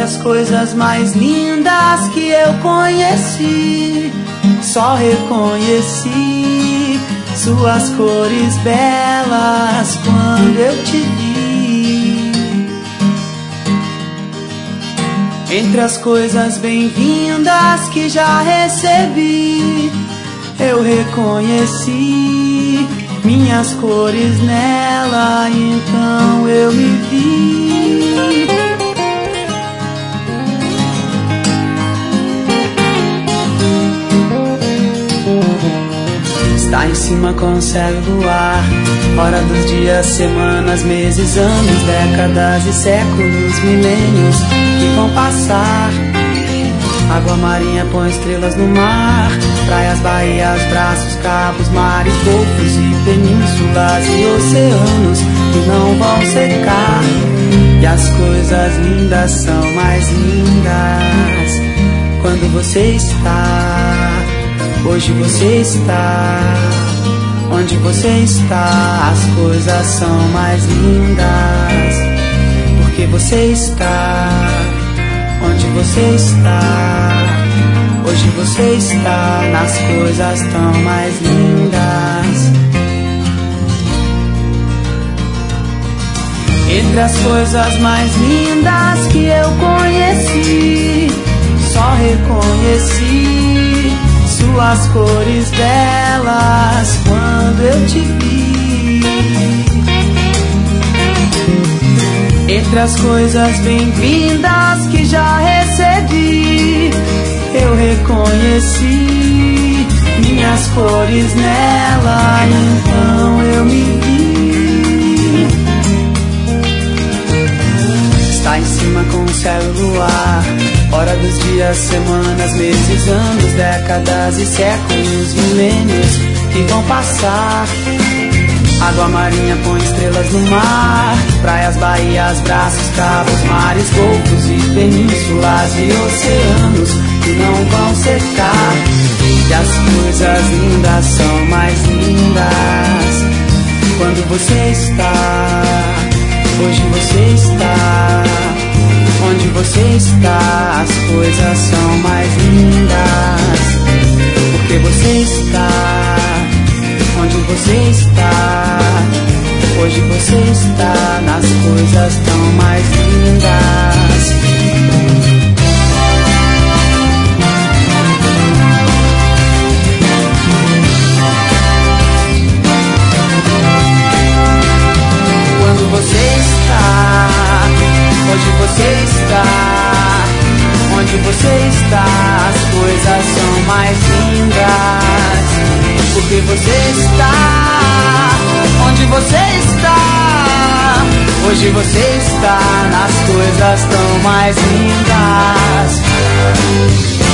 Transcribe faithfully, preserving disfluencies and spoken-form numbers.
as coisas mais lindas que eu conheci, só reconheci suas cores belas quando eu te vi. Entre as coisas bem-vindas que já recebi, eu reconheci minhas cores nela, então eu me vi. Está em cima com o céu e luar, hora dos dias, semanas, meses, anos, décadas e séculos, milênios que vão passar. Água marinha põe estrelas no mar, praias, baías, braços, cabos, mares, golfos e penínsulas e oceanos que não vão secar. E as coisas lindas são mais lindas quando você está. Hoje você está, onde você está, as coisas são mais lindas, porque você está, onde você está, hoje você está, nas coisas tão mais lindas. Entre as coisas mais lindas que eu conheci, só reconheci suas cores belas quando eu te vi. Entre as coisas bem-vindas que já recebi, eu reconheci minhas cores nela, então eu me vi. Está em cima com o céu e luar, hora dos dias, semanas, meses, anos, décadas e séculos, milênios que vão passar. Água marinha põe estrelas no mar, praias, baías, braços, cabos, mares, golfos e penínsulas e oceanos que não vão secar. E as coisas lindas são mais lindas quando você está. Hoje você está, onde você está, as coisas são mais lindas, porque você está, onde você está, hoje você está, nas coisas tão mais lindas. Quando você está, onde você está, onde você está, as coisas são mais lindas, porque você está, onde você está, hoje você está, nas coisas tão mais lindas.